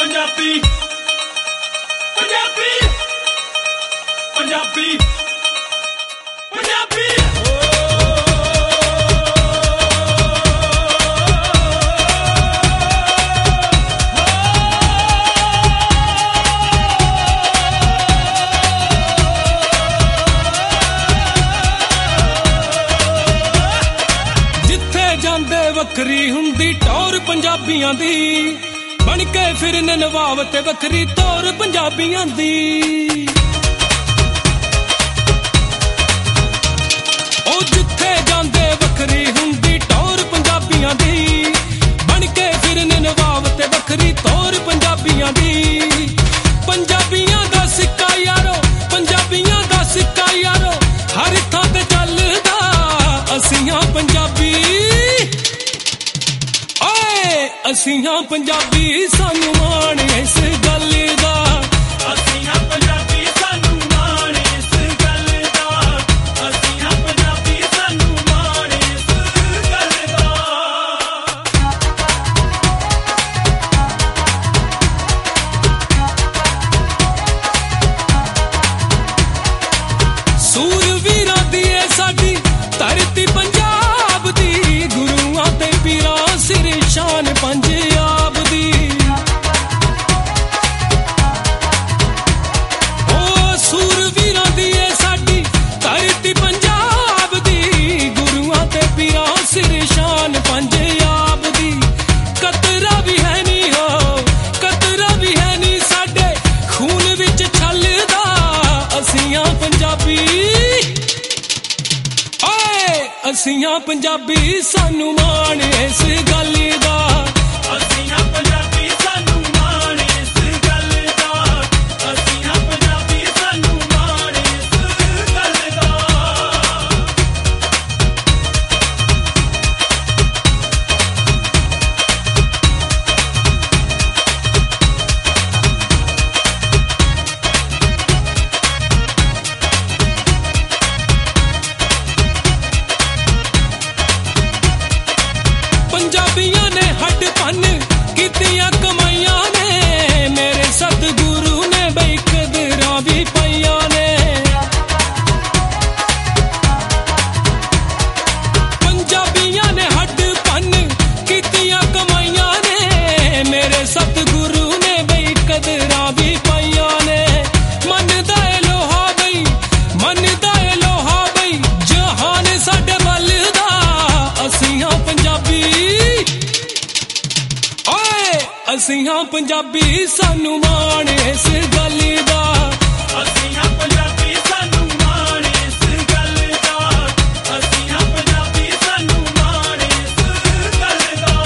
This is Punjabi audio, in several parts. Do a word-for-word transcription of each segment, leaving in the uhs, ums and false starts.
ਪੰਜਾਬੀ ਪੰਜਾਬੀ ਪੰਜਾਬੀ ਪੰਜਾਬੀ ਜਿੱਥੇ ਜਾਂਦੇ ਵੱਖਰੀ ਹੁੰਦੀ ਟੌਰ ਪੰਜਾਬੀਆਂ ਦੀ बन के फिरने नवाब ते वखरी तौर पंजाबियां दी ओ जिथे जांदे वखरी हुंदी टौर पंजाबियां दी बन के फिरने नवाब ते वखरी तौर पंजाबियां दी पंजाबियां दा सिक्का यारो पंजाबियां दा सिक्का यारो हर थां ते चलदा असीं हां पंजाबी ਅਸੀਂ ਹਾਂ ਪੰਜਾਬੀ ਸਾਨੂੰ ਮਾਣ ਇਸ ਗੱਲ ਦਾ ਅਸੀਂ ਹਾਂ ਪੰਜਾਬੀ ਸਾਨੂੰ ਮਾਣ ਇਸ ਗੱਲ ਦਾ ਅਸੀਂ ਹਾਂ ਪੰਜਾਬੀ ਸਾਨੂੰ ਮਾਣ ਇਸ ਗੱਲ ਦਾ ਸੂਰਵੀਰਾਂ ਦੀ ਏ ਸਾਡੀ ਧਰਤੀ ਪੰਜਾਬ ਦੀ ਗੁਰੂਆਂ ਤੇ ਪੀਰਾਂ ਸਿਰ ਸ਼ਾਨ पंजाब दी ओ सूरवीरां दी ए साडी धरती पंजाब दी गुरुआं ते पीरां सिर शान पंजाब दी कतरा भी है नी हो कतरा भी है नी साडे खून विच छलदा असीं हां पंजाबी ओए असीं हां पंजाबी सानू माण इस गल दा ਅਸੀਂ ਹਾਂ ਪੰਜਾਬੀ ਸਾਨੂੰ ਮਾਣ ਇਸ ਗੱਲ ਦਾ ਅਸੀਂ ਹਾਂ ਪੰਜਾਬੀ ਸਾਨੂੰ ਮਾਣ ਇਸ ਗੱਲ ਦਾ ਪੰਜਾਬੀਆਂ ਨੇ ਹੱਡ ਭੰਨ ਕੀਤੀਆਂ ਕਮਾਈਆਂ ਨੇ ਮੇਰੇ ਸਤਿਗੁਰੂ ਨੇ ਬਈ ਕਦਰਾਂ ਵੀ ਪਾਈਆਂ ਨੇ ਪੰਜਾਬੀਆਂ ਨੇ ਹੱਡ ਭੰਨ ਕੀਤੀਆਂ ਕਮਾਈਆਂ ਨੇ ਮੇਰੇ ਸਤਿਗੁਰੂ ਨੇ ਬਈ ਕਦਰਾਂ ਵੀ ਪਾਈਆਂ ਨੇ ਮੰਨਦਾ ਏ ਲੋਹਾ ਬਈ ਮੰਨਦਾ ਏ ਲੋਹਾ ਬਈ ਜਹਾਨ ਸਾਡੇ ਵੱਲ ਦਾ ਅਸੀਂ ਹਾਂ ਪੰਜਾਬੀ ਅਸੀਂ ਹਾਂ ਪੰਜਾਬੀ ਸਾਨੂੰ ਮਾਣ ਇਸ ਗੱਲ ਦਾ ਅਸੀਂ ਹਾਂ ਪੰਜਾਬੀ ਸਾਨੂੰ ਮਾਣ ਇਸ ਗੱਲ ਦਾ ਅਸੀਂ ਹਾਂ ਪੰਜਾਬੀ ਸਾਨੂੰ ਮਾਣ ਇਸ ਗੱਲ ਦਾ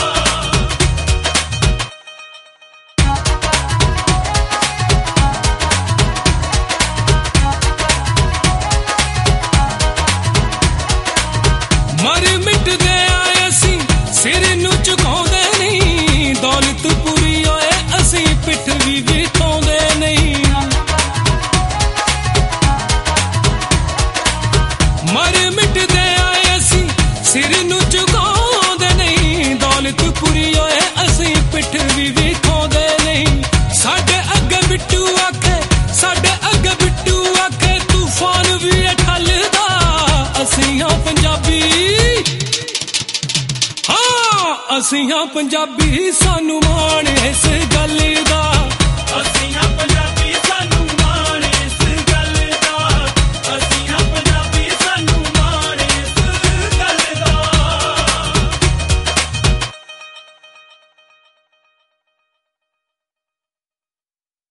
ਮਰ ਮਿਟਦੇ ਆਏ ਅਸੀਂ ਸਿਰ ਨੂੰ ਝੁਕਾਉਂਦੇ ਨਹੀਂ ਦੌਲਤ ਪੂਰੀ ਹੋਏ ਅਸੀਂ ਪਿੱਠ ਵੀ ਵਿਖਾਉਂਦੇ ਨਹੀਂ ਮਰ ਮਿਟਦੇ ਆਏ ਅਸੀਂ ਸਿਰ ਨੂੰ ਝੁਕਾਉਂਦੇ ਨਹੀਂ ਦੌਲਤ ਪੂਰੀ ਹੋਏ ਅਸੀਂ ਪਿੱਠ ਵੀ ਵਿਖਾਉਂਦੇ ਨਹੀਂ ਸਾਡੇ ਅੱਗੇ ਬਿੱਟੂ ਆਖੇ ਸਾਡੇ ਅੱਗੇ ਬਿੱਟੂ ਆਖੇ ਤੂਫਾਨ ਵੀ ਠੱਲਦਾ ਅਸੀਂ ਹਾਂ ਪੰਜਾਬੀ ਹਾਂ ਅਸੀਂ ਹਾਂ ਪੰਜਾਬੀ